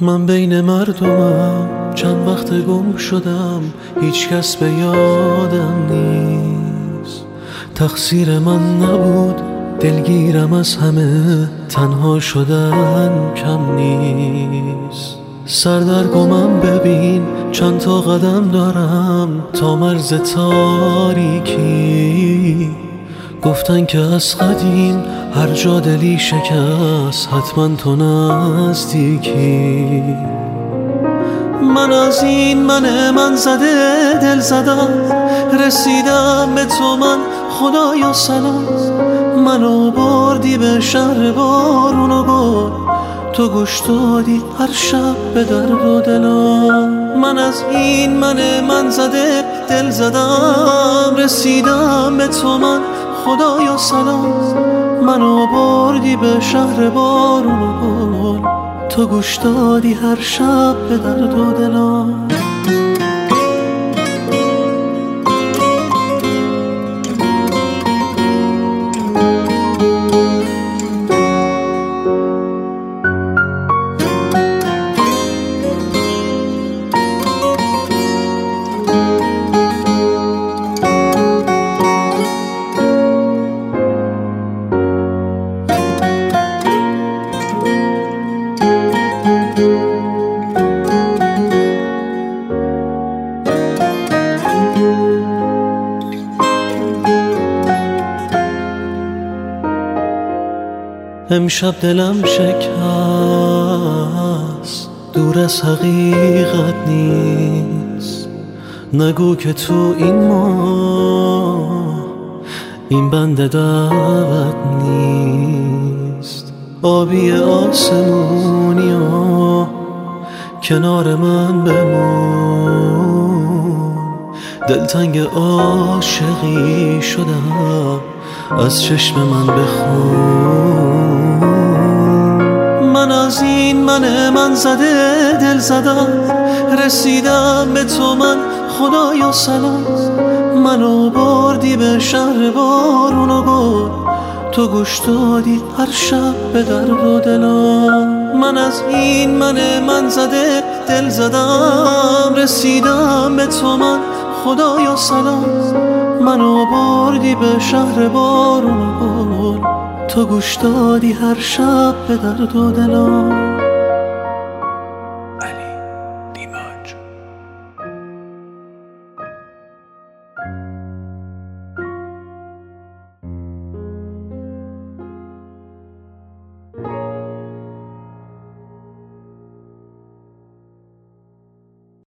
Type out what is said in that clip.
من بین مردمم چند وقت گم شدم، هیچ کس به یادم نیست. تقصیر من نبود، دلگیرم از همه، تنها شدن کم نیست. سردرگمم ببین چند تا قدم دارم تا مرز تاریکی. گفتن که از قدیم هر جا دلی شکست حتما تو نزدیکی. من از این من زده دل زدم، رسیدم به تو من خدایا سلام. منو بردی به شهر بارون و گل، تو گوش دادی هر شب به درد و دلم. من از این من زده دل زدم، رسیدم به تو من خدایا سلام. منو بردی به شهر بارون و گل، تو گوش دادی هر شب به درد و دلم. امشب دلم شکست، دور از حقیقت نیست. نگو که تو این ماه این بند دعوت نیست. آبی آسمونی و کنار من بمون، دلتنگ عاشقی شدم از چشم من بخون. من از این من زده دل زدم، رسیدم به تو من خدایا سلام. منو بردی به شهر بارون و گل، تو گوش دادی هر شب به درد و دلم. من از این من زده دل زدم، رسیدم به تو من خدایا سلام. منو بردی به شهر بارون و گل، تو گوش دادی هر شب به درد و دلم.